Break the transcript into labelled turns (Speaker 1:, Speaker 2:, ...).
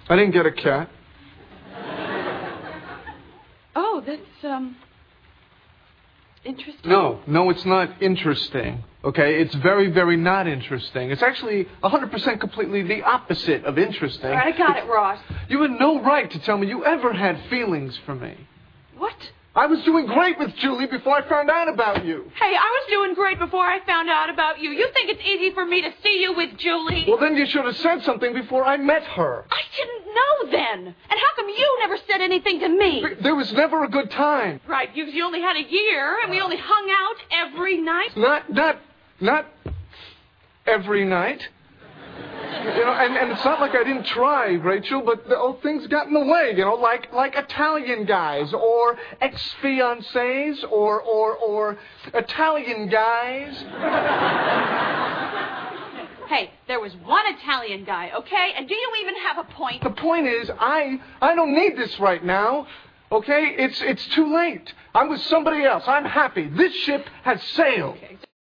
Speaker 1: I didn't get a cat.
Speaker 2: Oh, that's, interesting.
Speaker 1: No, it's not interesting. Okay, it's very, very not interesting. It's actually 100% completely the opposite of interesting.
Speaker 2: All right, I got it, Ross.
Speaker 1: You had no right to tell me you ever had feelings for me.
Speaker 2: What?
Speaker 1: I was doing great with Julie before I found out about you.
Speaker 2: Hey, I was doing great before I found out about you. You think it's easy for me to see you with Julie?
Speaker 1: Well, then you should have said something before I met her.
Speaker 2: I didn't know then. And how come you never said anything to me?
Speaker 1: There was never a good time.
Speaker 2: Right, because you only had a year, and we only hung out every night.
Speaker 1: Not every night. You know, and it's not like I didn't try, Rachel, but things got in the way, you know, like Italian guys, or ex-fiancés, or Italian guys.
Speaker 2: Hey, there was one Italian guy, okay? And do you even have a point?
Speaker 1: The point is, I don't need this right now, okay? It's too late. I'm with somebody else. I'm happy. This ship has sailed.
Speaker 2: Okay.